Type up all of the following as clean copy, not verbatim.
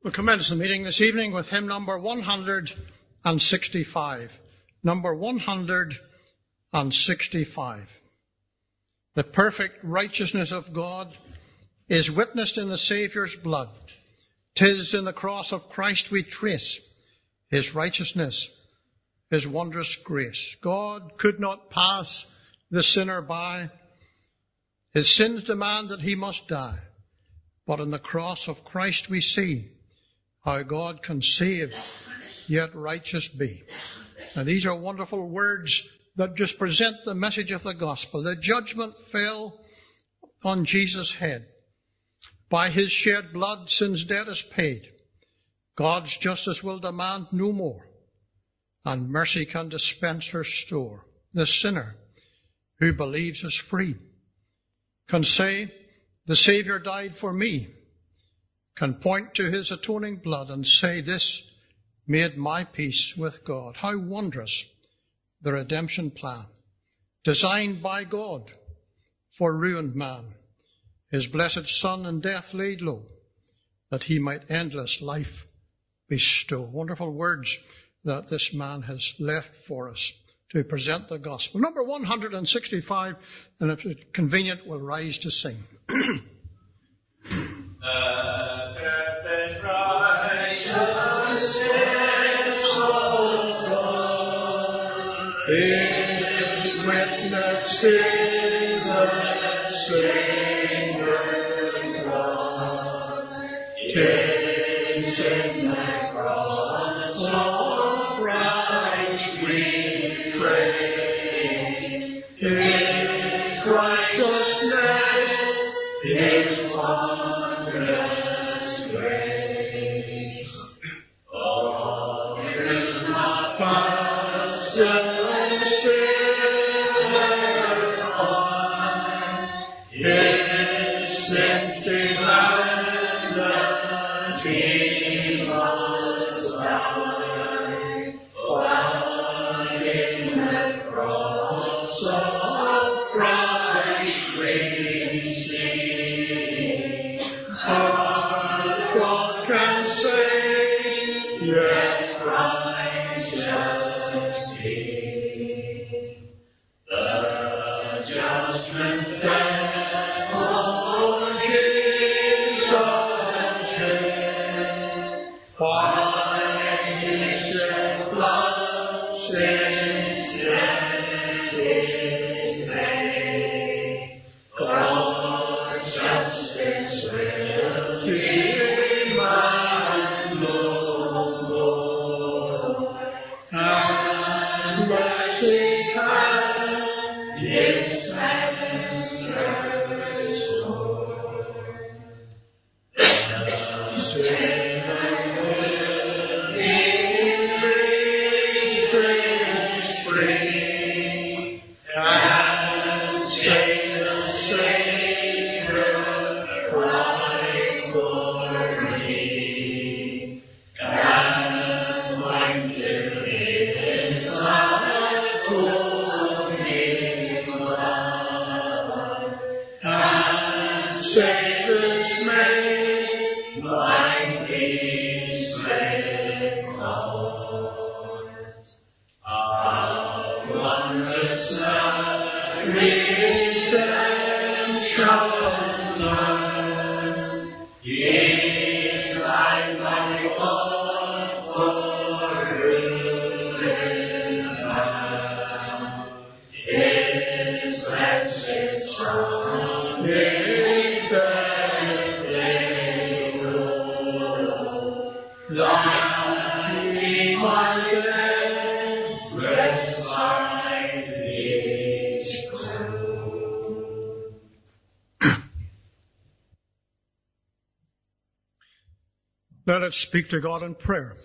We'll commence the meeting this evening with hymn number 165. Number 165. The perfect righteousness of God is witnessed in the Saviour's blood. 'Tis in the cross of Christ we trace his righteousness, his wondrous grace. God could not pass the sinner by. His sins demand that he must die. But in the cross of Christ we see how God can save, yet righteous be. Now these are wonderful words that just present the message of the gospel. The judgment fell on Jesus' head. By his shed blood, sin's debt is paid. God's justice will demand no more, and mercy can dispense her store. The sinner who believes is free, can say, the Saviour died for me, can point to his atoning blood and say, this made my peace with God. How wondrous the redemption plan, designed by God for ruined man. His blessed Son in death laid low, that he might endless life bestow. Wonderful words that this man has left for us to present the gospel. Number 165, and if it's convenient, we'll rise to sing. Perfect righteousness of God is witnesses the Saviour's blood. 'Tis in the cross of Christ we pray. His righteousness is wondrous grace. All is not past and silver on. His sins demand that he must die. But in the cross of Christ we see God can save, yet righteous be. The judgment death of Jesus shed, by his shed blood sin's debt is paid. God's justice will demand no more, and mercy's hand is restored. The sinner will be raised free, and say the Saviour cried for me, and point to his atoning blood, and say this made my peace with God. Our wondrous redemption done, He's died by God for ruined man. His blessed Son in death laid low, that he might then rest beside his throne. Let us speak to God in prayer.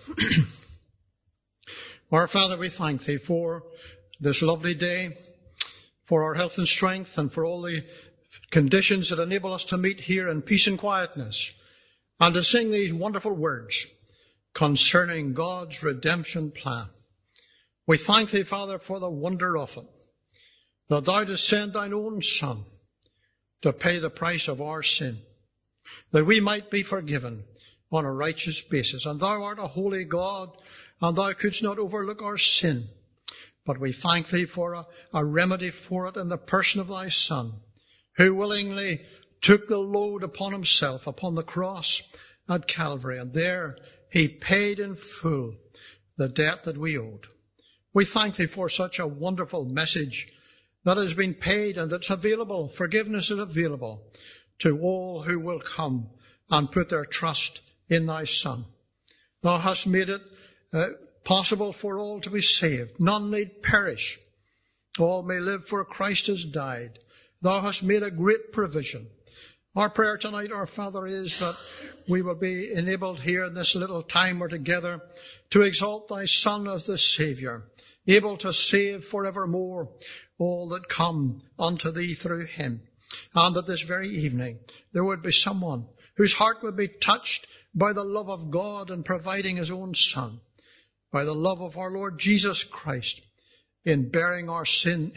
Our Father, we thank thee for this lovely day, for our health and strength, and for all the conditions that enable us to meet here in peace and quietness, and to sing these wonderful words concerning God's redemption plan. We thank thee, Father, for the wonder of it, that thou didst send thine own Son to pay the price of our sin, that we might be forgiven on a righteous basis. And thou art a holy God, and thou couldst not overlook our sin. But we thank thee for a remedy for it in the person of thy Son, who willingly took the load upon himself upon the cross at Calvary, and there he paid in full the debt that we owed. We thank thee for such a wonderful message that has been paid and that's available. Forgiveness is available to all who will come and put their trust in thy Son. Thou hast made it possible for all to be saved. None need perish. All may live, for Christ has died. Thou hast made a great provision. Our prayer tonight, our Father, is that we will be enabled here in this little time we're together to exalt thy Son as the Saviour, able to save forevermore all that come unto thee through him. And that this very evening there would be someone whose heart would be touched by the love of God in providing his own Son, by the love of our Lord Jesus Christ in bearing our sin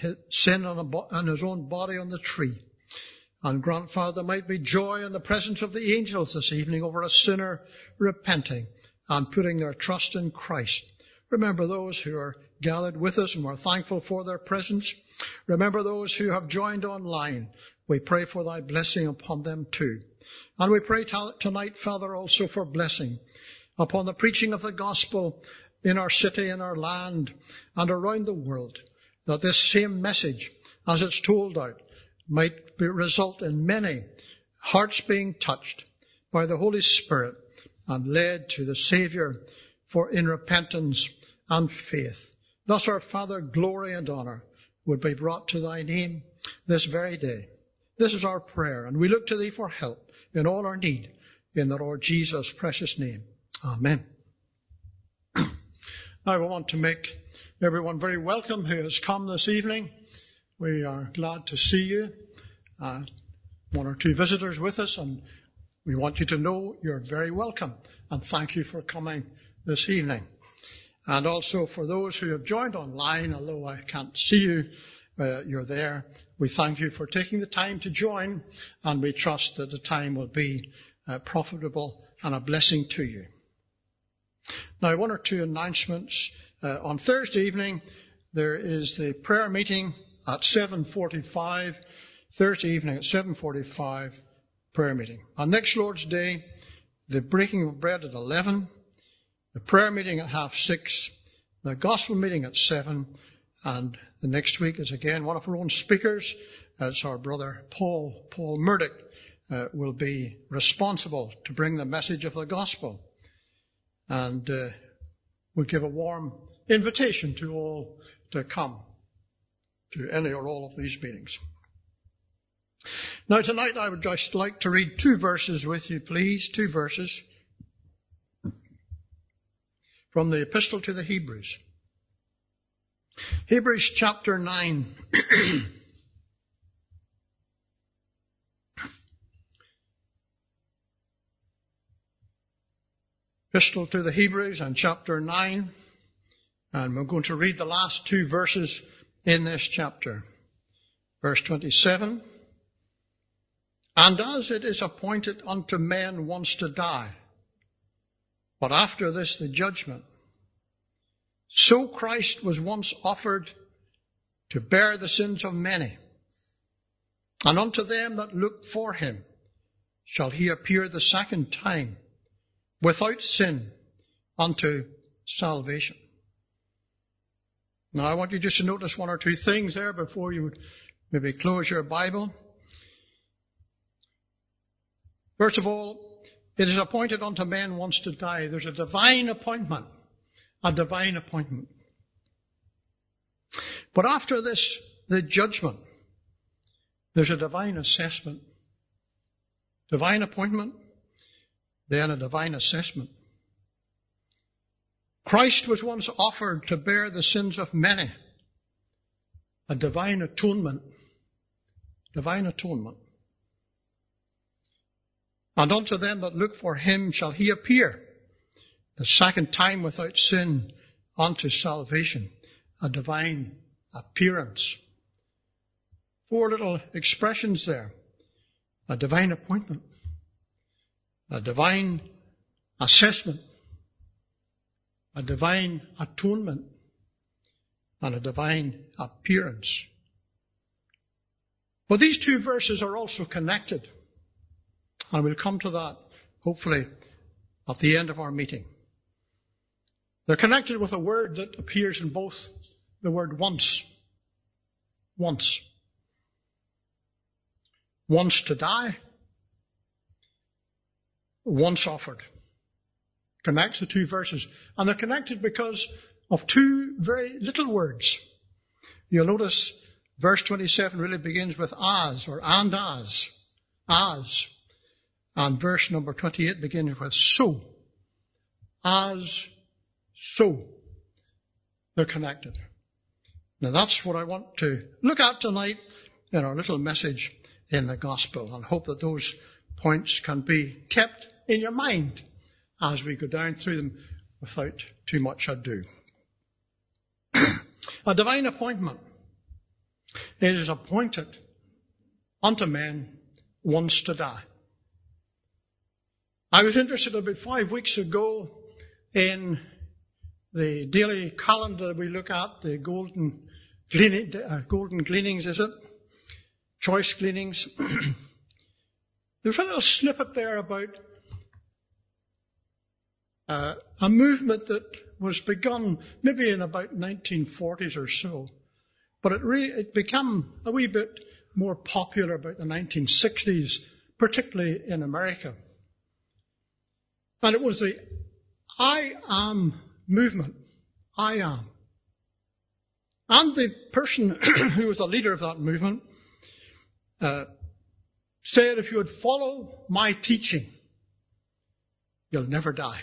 on his own body on the tree. And grant, Father, there might be joy in the presence of the angels this evening over a sinner repenting and putting their trust in Christ. Remember those who are gathered with us, and we're thankful for their presence. Remember those who have joined online. We pray for thy blessing upon them too. And we pray tonight, Father, also for blessing upon the preaching of the gospel in our city, in our land, and around the world, that this same message, as it's told out, might result in many hearts being touched by the Holy Spirit and led to the Saviour in repentance and faith. Thus, our Father, glory and honour would be brought to thy name this very day. This is our prayer, and we look to thee for help in all our need, in the Lord Jesus' precious name. Amen. Now, we want to make everyone very welcome who has come this evening. We are glad to see you. One or two visitors with us, and we want you to know you're very welcome, and thank you for coming this evening. And also for those who have joined online, although I can't see you, you're there. We thank you for taking the time to join, and we trust that the time will be profitable and a blessing to you. Now, one or two announcements. On Thursday evening, there is the prayer meeting at 7:45. Thursday evening at 7:45, prayer meeting. On next Lord's Day, the breaking of bread at 11, the prayer meeting at 6:30, the gospel meeting at 7, and the next week is again one of our own speakers. It's our brother Paul Murdoch will be responsible to bring the message of the gospel. And we'll give a warm invitation to all to come to any or all of these meetings. Now, tonight I would just like to read 2 verses with you, please. 2 verses from the Epistle to the Hebrews. Hebrews chapter 9. Epistle to the Hebrews and chapter 9. And we're going to read the last 2 verses in this chapter. Verse 27. And as it is appointed unto men once to die, but after this the judgment, so Christ was once offered to bear the sins of many. And unto them that look for him shall he appear the second time, without sin, unto salvation. Now I want you just to notice 1 or 2 things there before you maybe close your Bible. First of all, it is appointed unto men once to die. There's a divine appointment. A divine appointment. But after this, the judgment, there's a divine assessment. Divine appointment, then a divine assessment. Christ was once offered to bear the sins of many. A divine atonement. Divine atonement. And unto them that look for him shall he appear the second time without sin unto salvation. A divine appearance. 4 little expressions there. A divine appointment. A divine assessment, a divine atonement, and a divine appearance. But these two verses are also connected. And we'll come to that, hopefully, at the end of our meeting. They're connected with a word that appears in both, the word once. Once. Once to die. Once offered. Connects the two verses. And they're connected because of two very little words. You'll notice verse 27 really begins with as, or and as. As. And verse number 28 begins with so. As, so. They're connected. Now that's what I want to look at tonight in our little message in the gospel, and hope that those points can be kept in your mind as we go down through them without too much ado. A divine appointment. It is appointed unto men once to die. I was interested about 5 weeks ago in the daily calendar we look at, the golden gleanings, is it? Choice gleanings. There's a little snippet there about a movement that was begun maybe in about 1940s or so. But it became a wee bit more popular about the 1960s, particularly in America. And it was the I Am movement. I Am. And the person who was the leader of that movement said, if you would follow my teaching, you'll never die.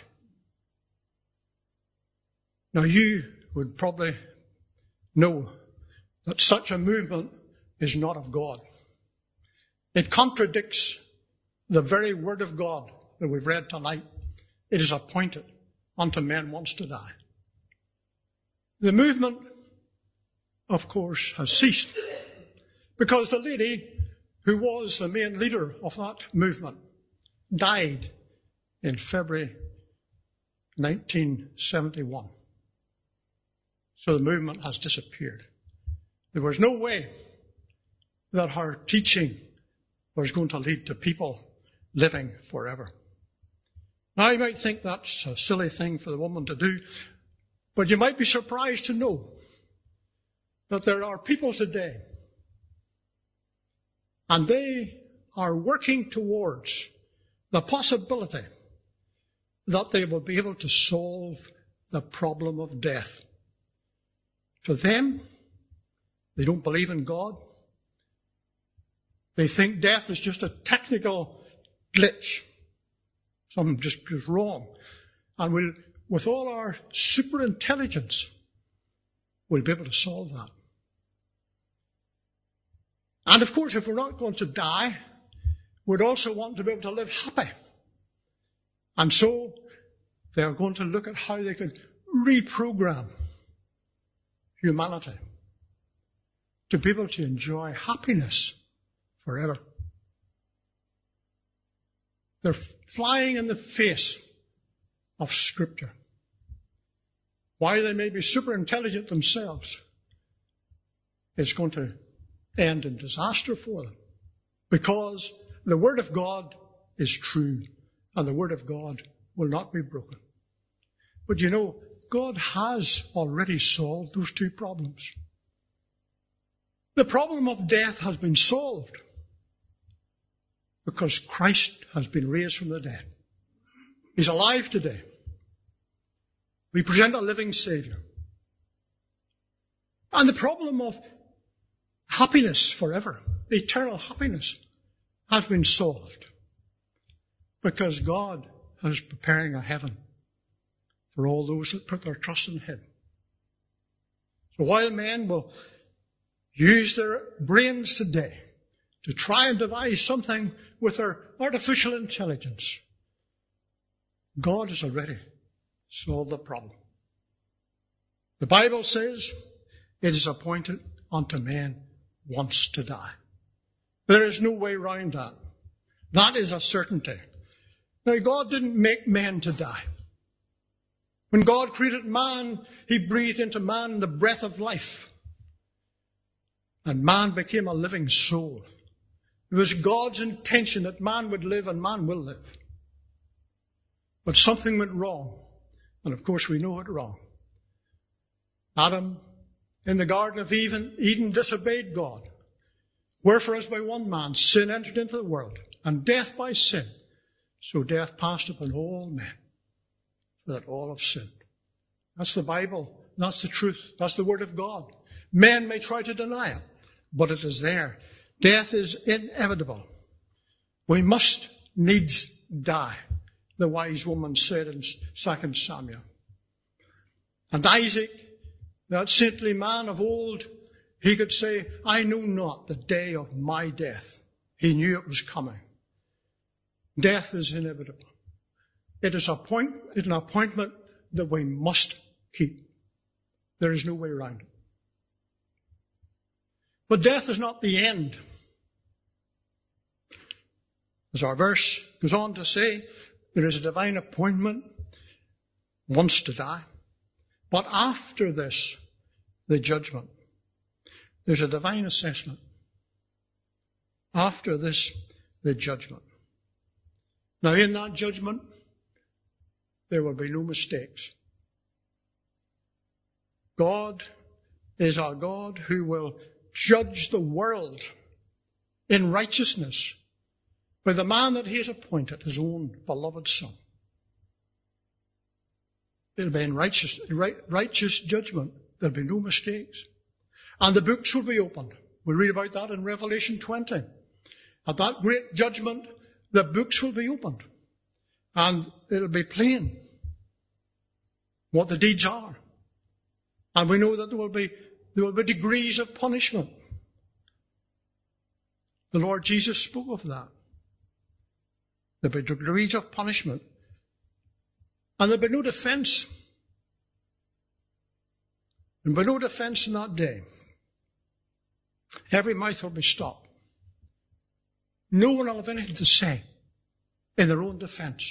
Now you would probably know that such a movement is not of God. It contradicts the very word of God that we've read tonight. It is appointed unto men once to die. The movement, of course, has ceased because the lady who was the main leader of that movement died in February 1971. So the movement has disappeared. There was no way that her teaching was going to lead to people living forever. Now, you might think that's a silly thing for the woman to do, but you might be surprised to know that there are people today, and they are working towards the possibility that they will be able to solve the problem of death. For them, they don't believe in God. They think death is just a technical glitch. Something just goes wrong. And with all our super intelligence, we'll be able to solve that. And of course, if we're not going to die, we'd also want to be able to live happy. And so, they're going to look at how they could reprogram humanity to be able to enjoy happiness forever. They're flying in the face of Scripture. While they may be super intelligent themselves, it's going to end in disaster for them. Because the Word of God is true, and the Word of God will not be broken. But you know, God has already solved those two problems. The problem of death has been solved because Christ has been raised from the dead. He's alive today. We present a living Savior. And the problem of happiness forever, eternal happiness, has been solved because God is preparing a heaven for all those that put their trust in Him. So while men will use their brains today to try and devise something with their artificial intelligence, God has already solved the problem. The Bible says it is appointed unto men once to die. There is no way around that. That is a certainty. Now, God didn't make men to die. When God created man, He breathed into man the breath of life. And man became a living soul. It was God's intention that man would live, and man will live. But something went wrong. And of course we know it wrong. Adam, in the Garden of Eden, disobeyed God. Wherefore, as by one man sin entered into the world, and death by sin, so death passed upon all men, for that all have sinned. That's the Bible. That's the truth. That's the Word of God. Men may try to deny it, but it is there. Death is inevitable. We must needs die, the wise woman said in 2 Samuel. And Isaac, that saintly man of old, he could say, I know not the day of my death. He knew it was coming. Death is inevitable. It is an appointment that we must keep. There is no way around it. But death is not the end. As our verse goes on to say, there is a divine appointment once to die. But after this, the judgment. There's a divine assessment. After this, the judgment. Now, in that judgment, there will be no mistakes. God is our God who will judge the world in righteousness by the man that He has appointed, His own beloved Son. It'll be in righteous judgment. There'll be no mistakes. And the books will be opened. We read about that in Revelation 20. At that great judgment, the books will be opened. And it'll be plain what the deeds are. And we know that there will be degrees of punishment. The Lord Jesus spoke of that. There'll be degrees of punishment. And there'll be no defense. There'll be no defense in that day. Every mouth will be stopped. No one will have anything to say in their own defense.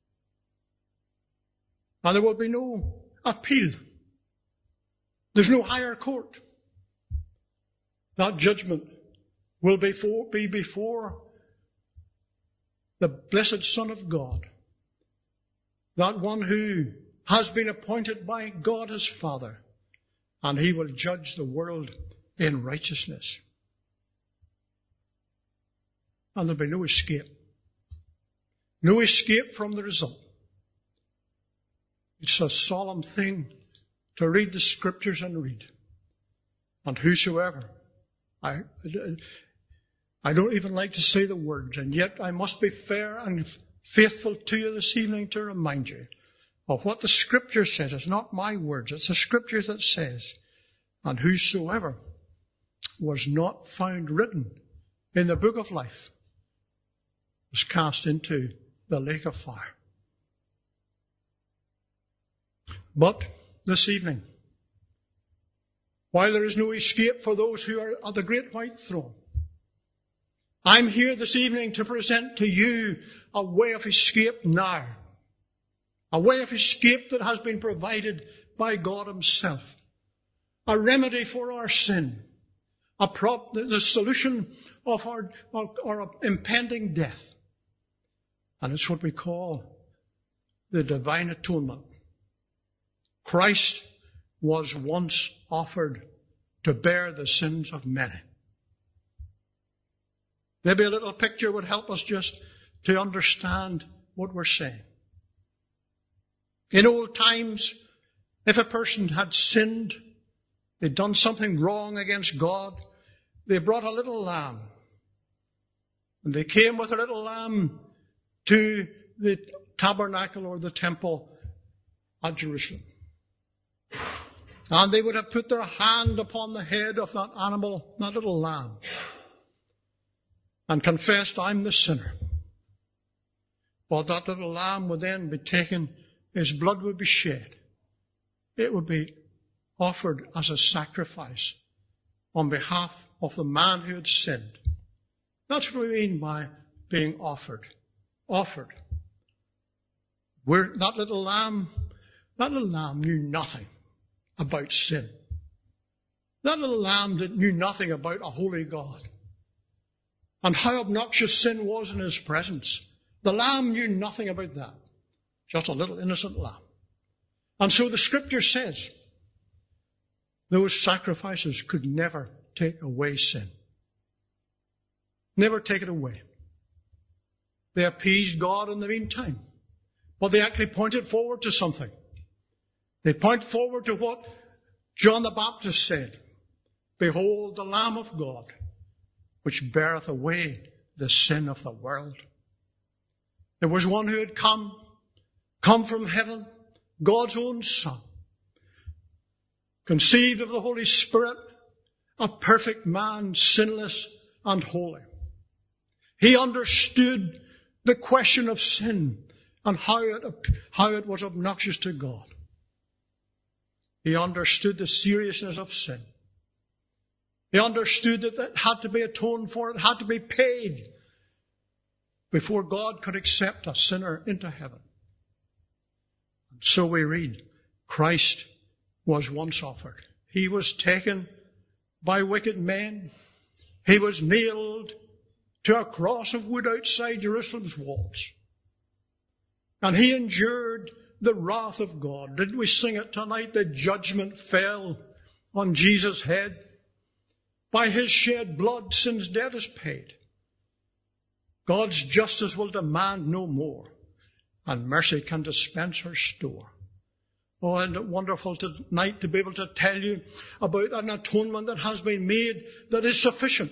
And there will be no appeal. There's no higher court. That judgment will be before the blessed Son of God. That one who has been appointed by God His Father. And He will judge the world in righteousness. And there'll be no escape. No escape from the result. It's a solemn thing to read the Scriptures and read. And whosoever, I don't even like to say the words, and yet I must be fair and faithful to you this evening to remind you of what the Scripture says. It's not my words, it's the Scripture that says, and whosoever was not found written in the book of life was cast into the lake of fire. But this evening, while there is no escape for those who are at the great white throne, I'm here this evening to present to you a way of escape now. A way of escape that has been provided by God Himself. A remedy for our sin. The solution of our impending death. And it's what we call the divine atonement. Christ was once offered to bear the sins of many. Maybe a little picture would help us just to understand what we're saying. In old times, if a person had sinned, they'd done something wrong against God, they brought a little lamb. And they came with a little lamb to the tabernacle or the temple at Jerusalem. And they would have put their hand upon the head of that animal, that little lamb, and confessed, I'm the sinner. But that little lamb would then be taken, his blood would be shed. It would be offered as a sacrifice on behalf of the man who had sinned. That's what we mean by being offered. Offered. That little lamb knew nothing about sin. That little lamb knew nothing about a holy God and how obnoxious sin was in his presence. The lamb knew nothing about that. Just a little innocent lamb. And so the Scripture says those sacrifices could never take away sin. Never take it away. They appeased God in the meantime. But they actually pointed forward to something. They point forward to what John the Baptist said. Behold the Lamb of God, which beareth away the sin of the world. There was one who had come from heaven, God's own Son, conceived of the Holy Spirit, a perfect man, sinless and holy. He understood the question of sin and how it was obnoxious to God. He understood the seriousness of sin. He understood that it had to be atoned for, it had to be paid before God could accept a sinner into heaven. And so we read, Christ was once offered. He was taken by wicked men. He was nailed to a cross of wood outside Jerusalem's walls. And he endured the wrath of God. Didn't we sing it tonight? The judgment fell on Jesus' head. By his shed blood, sin's debt is paid. God's justice will demand no more, and mercy can dispense her store. Oh, isn't it wonderful tonight to be able to tell you about an atonement that has been made that is sufficient.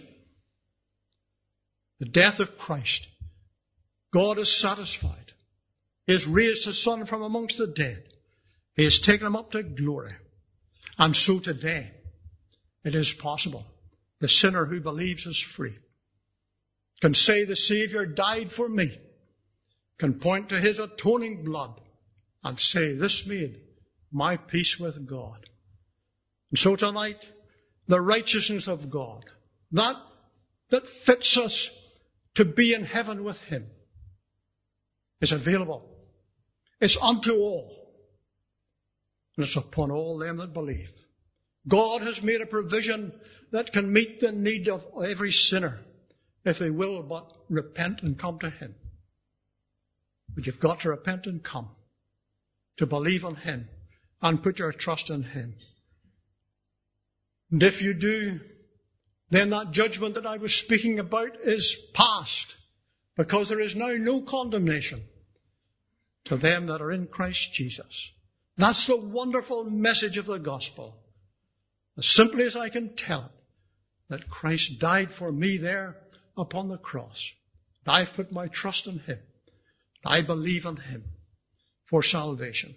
The death of Christ. God is satisfied. He has raised his Son from amongst the dead. He has taken him up to glory. And so today, it is possible. The sinner who believes is free. Can say the Savior died for me. Can point to his atoning blood and say, this made my peace with God. And so tonight, the righteousness of God, that fits us to be in heaven with him, is available. It's unto all. And it's upon all them that believe. God has made a provision that can meet the need of every sinner if they will but repent and come to him. But you've got to repent and come to believe on him and put your trust in him. And if you do, then that judgment that I was speaking about is past, because there is now no condemnation to them that are in Christ Jesus. That's the wonderful message of the gospel. As simply as I can tell it, that Christ died for me there upon the cross. I've put my trust in him. I believe in him for salvation.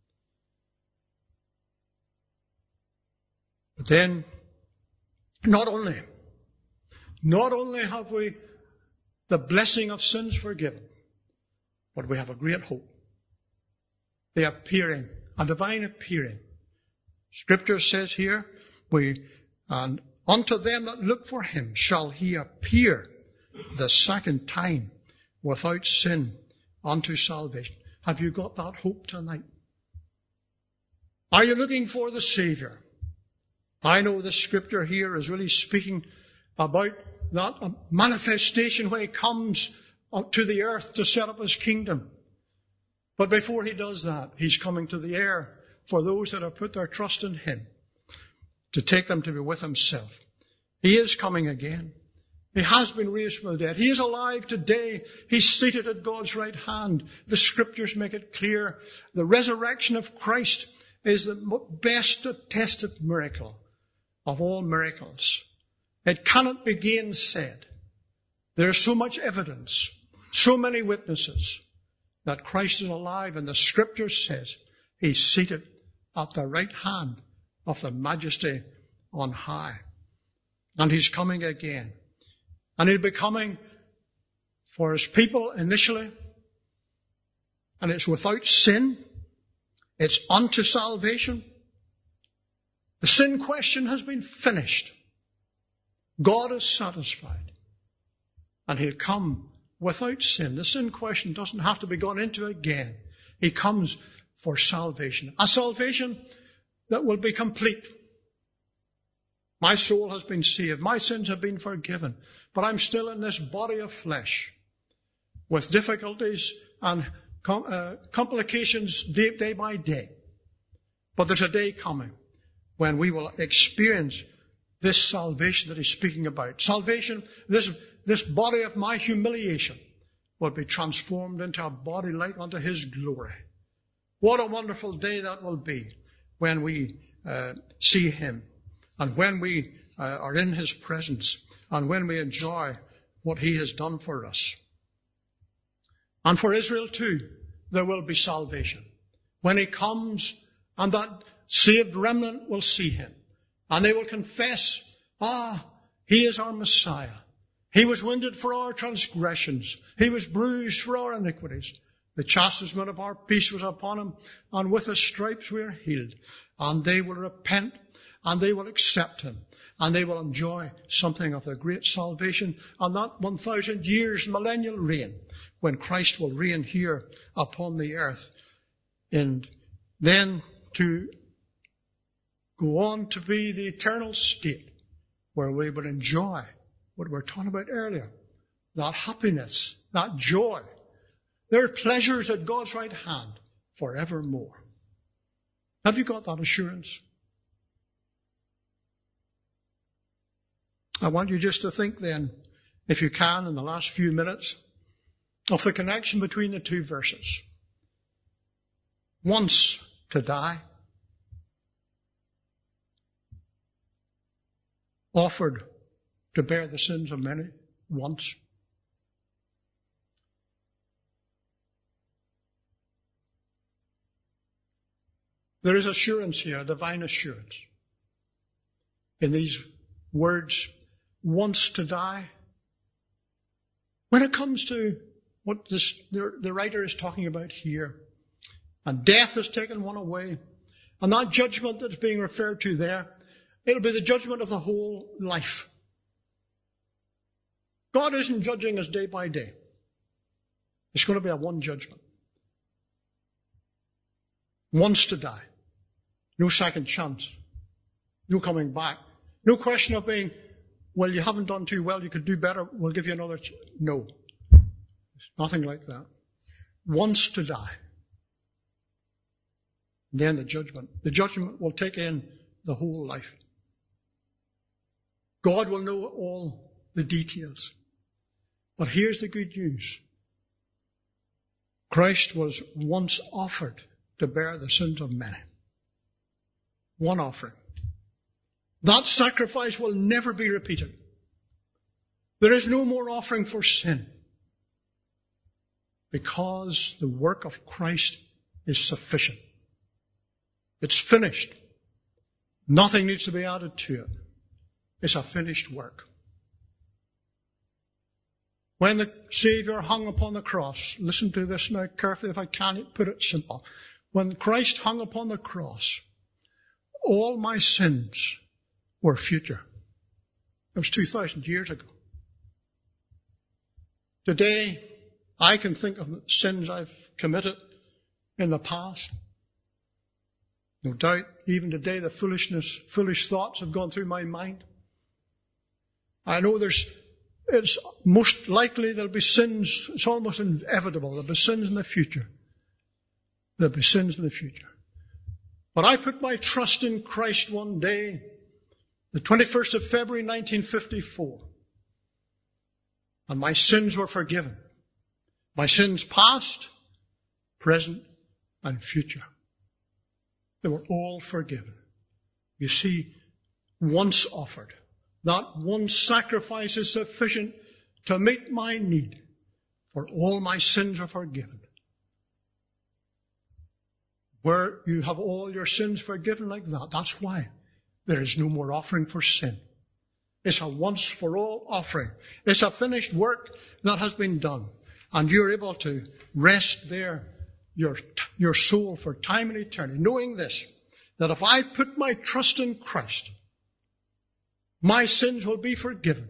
But then, not only have we the blessing of sins forgiven, but we have a great hope. The appearing, a divine appearing. Scripture says here, and unto them that look for him shall he appear the second time without sin unto salvation. Have you got that hope tonight? Are you looking for the Savior? I know the Scripture here is really speaking about that manifestation when he comes to the earth to set up his kingdom. But before he does that, he's coming to the air for those that have put their trust in him, to take them to be with himself. He is coming again. He has been raised from the dead. He is alive today. He's seated at God's right hand. The Scriptures make it clear. The resurrection of Christ is the best attested miracle of all miracles. It cannot be gainsaid. There is so much evidence, so many witnesses that Christ is alive, and the Scripture says he's seated at the right hand of the Majesty on high. And he's coming again. And he'll be coming for his people initially. And it's without sin. It's unto salvation. The sin question has been finished. God is satisfied. And he'll come without sin. The sin question doesn't have to be gone into again. He comes for salvation. A salvation that will be complete. My soul has been saved. My sins have been forgiven. But I'm still in this body of flesh with difficulties and complications day by day. But there's a day coming when we will experience this salvation that he's speaking about. Salvation, this body of my humiliation will be transformed into a body like unto his glory. What a wonderful day that will be when we see him and when we are in his presence and when we enjoy what he has done for us. And for Israel too, there will be salvation. When he comes and that saved remnant will see him and they will confess, he is our Messiah. He was wounded for our transgressions. He was bruised for our iniquities. The chastisement of our peace was upon him, and with his stripes we are healed. And they will repent, and they will accept him, and they will enjoy something of the great salvation and that 1,000 years millennial reign when Christ will reign here upon the earth. And then to go on to be the eternal state where we will enjoy what we were talking about earlier, that happiness, that joy. There are pleasures at God's right hand forevermore. Have you got that assurance? I want you just to think then, if you can, in the last few minutes, of the connection between the two verses. Once to die, offered to bear the sins of many, once. There is assurance here, divine assurance, in these words, once to die. When it comes to what the writer is talking about here, and death has taken one away, and that judgment that's being referred to there, it'll be the judgment of the whole life. God isn't judging us day by day. It's going to be a one judgment. Once to die. No second chance. No coming back. No question of being, well, you haven't done too well, you could do better, we'll give you another chance. No. It's nothing like that. Once to die. Then the judgment. The judgment will take in the whole life. God will know all the details. But here's the good news. Christ was once offered to bear the sins of many. One offering. That sacrifice will never be repeated. There is no more offering for sin. Because the work of Christ is sufficient. It's finished. Nothing needs to be added to it. It's a finished work. When the Savior hung upon the cross, listen to this now carefully if I can put it simple. When Christ hung upon the cross, all my sins were future. It was 2,000 years ago. Today, I can think of sins I've committed in the past. No doubt, even today, the foolish thoughts have gone through my mind. I know it's most likely there'll be sins. It's almost inevitable. There'll be sins in the future. There'll be sins in the future. But I put my trust in Christ one day, the 21st of February 1954. And my sins were forgiven. My sins past, present, and future. They were all forgiven. You see, once offered. That one sacrifice is sufficient to meet my need, for all my sins are forgiven. Where you have all your sins forgiven like that, that's why there is no more offering for sin. It's a once-for-all offering. It's a finished work that has been done. And you're able to rest there, your soul for time and eternity, knowing this, that if I put my trust in Christ, my sins will be forgiven.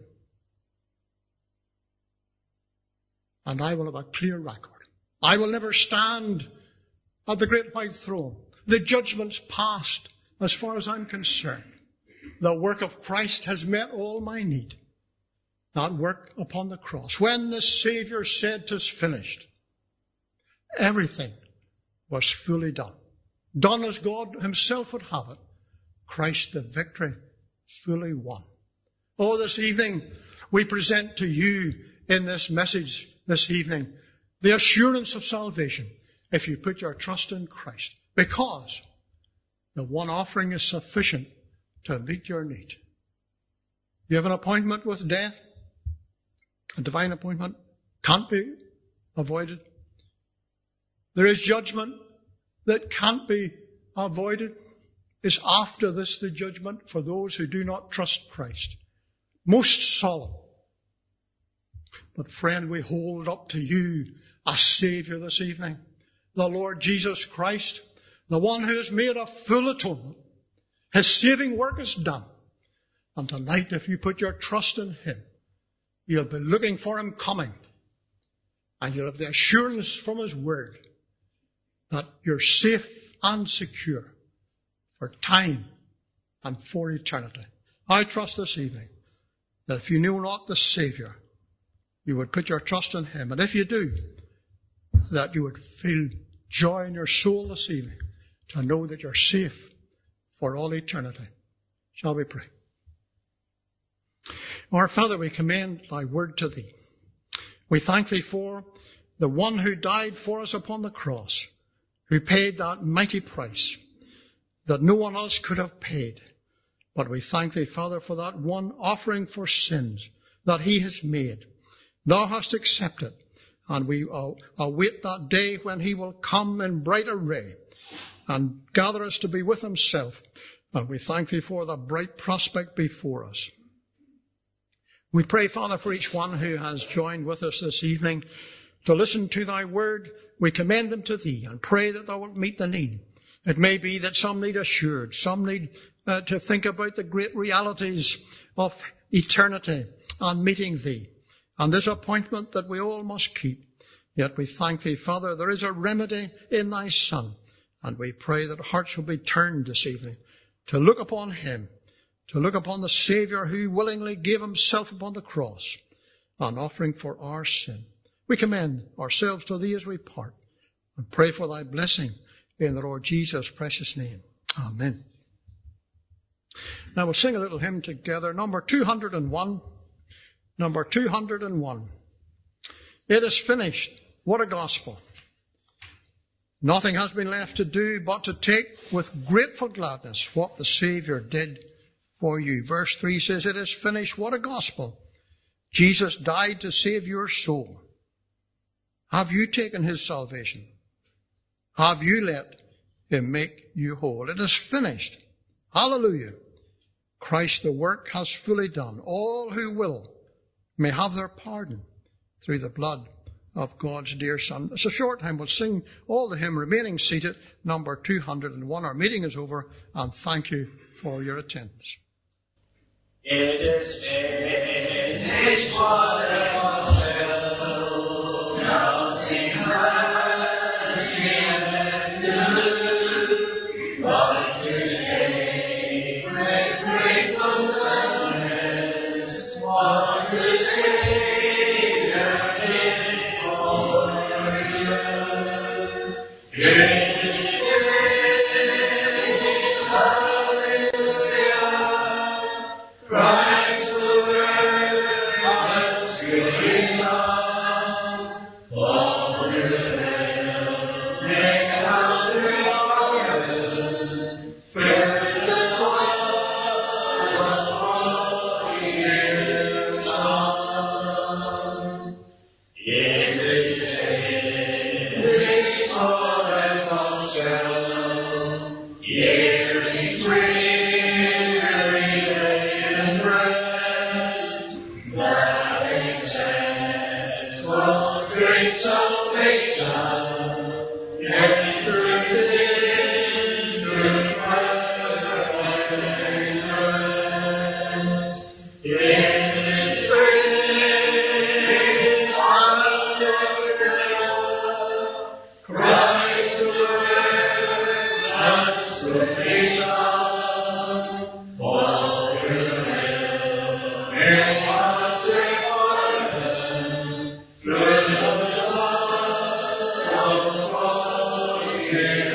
And I will have a clear record. I will never stand at the great white throne. The judgment's past as far as I'm concerned. The work of Christ has met all my need. That work upon the cross. When the Savior said, "'Tis finished," everything was fully done. Done as God himself would have it. Christ the victory fully won. Oh, this evening we present to you in this message this evening the assurance of salvation if you put your trust in Christ, because the one offering is sufficient to meet your need. You have an appointment with death, a divine appointment, can't be avoided. There is judgment that can't be avoided. Is after this the judgment for those who do not trust Christ. Most solemn. But friend, we hold up to you a Savior this evening. The Lord Jesus Christ, the one who has made a full atonement. His saving work is done. And tonight, if you put your trust in Him, you'll be looking for Him coming. And you'll have the assurance from His Word that you're safe and secure for time and for eternity. I trust this evening that if you know not the Savior, you would put your trust in Him. And if you do, that you would feel joy in your soul this evening to know that you're safe for all eternity. Shall we pray? Our Father, we commend Thy word to Thee. We thank Thee for the one who died for us upon the cross, who paid that mighty price that no one else could have paid. But we thank Thee, Father, for that one offering for sins that He has made. Thou hast accepted, and we await that day when He will come in bright array and gather us to be with Himself. And we thank Thee for the bright prospect before us. We pray, Father, for each one who has joined with us this evening to listen to Thy word. We commend them to Thee and pray that Thou wilt meet the need. It may be that some need assured, some need to think about the great realities of eternity and meeting Thee, and this appointment that we all must keep. Yet we thank Thee, Father, there is a remedy in Thy Son, and we pray that hearts will be turned this evening to look upon Him, to look upon the Saviour who willingly gave Himself upon the cross, an offering for our sin. We commend ourselves to Thee as we part, and pray for Thy blessing in the Lord Jesus' precious name. Amen. Now we'll sing a little hymn together, number 201. Number 201. It is finished. What a gospel. Nothing has been left to do but to take with grateful gladness what the Saviour did for you. Verse 3 says, it is finished. What a gospel. Jesus died to save your soul. Have you taken His salvation? Have you let Him make you whole? It is finished. Hallelujah. Christ the work has fully done. All who will may have their pardon through the blood of God's dear Son. It's a short hymn. We'll sing all the hymn remaining seated, number 201. Our meeting is over, and thank you for your attendance. It is finished. What a gospel. Nothing has yet to do but to take with grateful gladness what the Savior did for you. It is finished. Hallelujah. Christ the Word has given. Spirit.